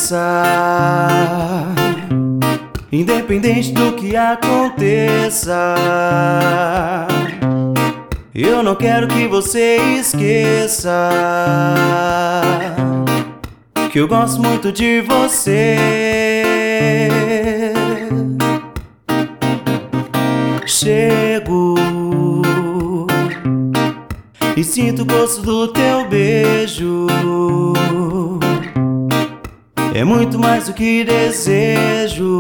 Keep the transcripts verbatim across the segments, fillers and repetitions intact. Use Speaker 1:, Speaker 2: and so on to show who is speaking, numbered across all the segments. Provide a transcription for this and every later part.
Speaker 1: esqueça, independente do que aconteça. Eu não quero que você esqueça que eu gosto muito de você. Chego e sinto o gosto do teu beijo. É muito mais do que desejo.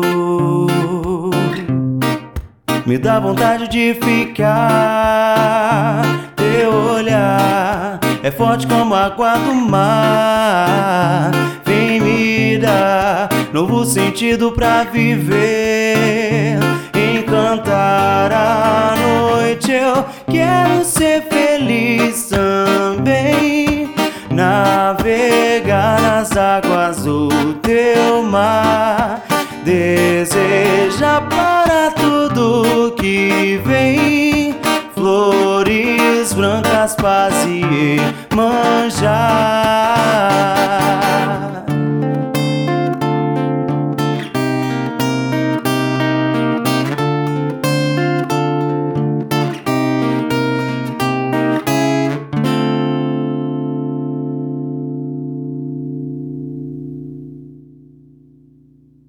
Speaker 1: Me dá vontade de ficar. Teu olhar é forte como a água do mar. Vem me dar novo sentido pra viver. Encantar a noite. Eu quero ser feliz também. Navegar nas águas do teu mar. Deseja para tudo que vem. Flores brancas, paz e manjar.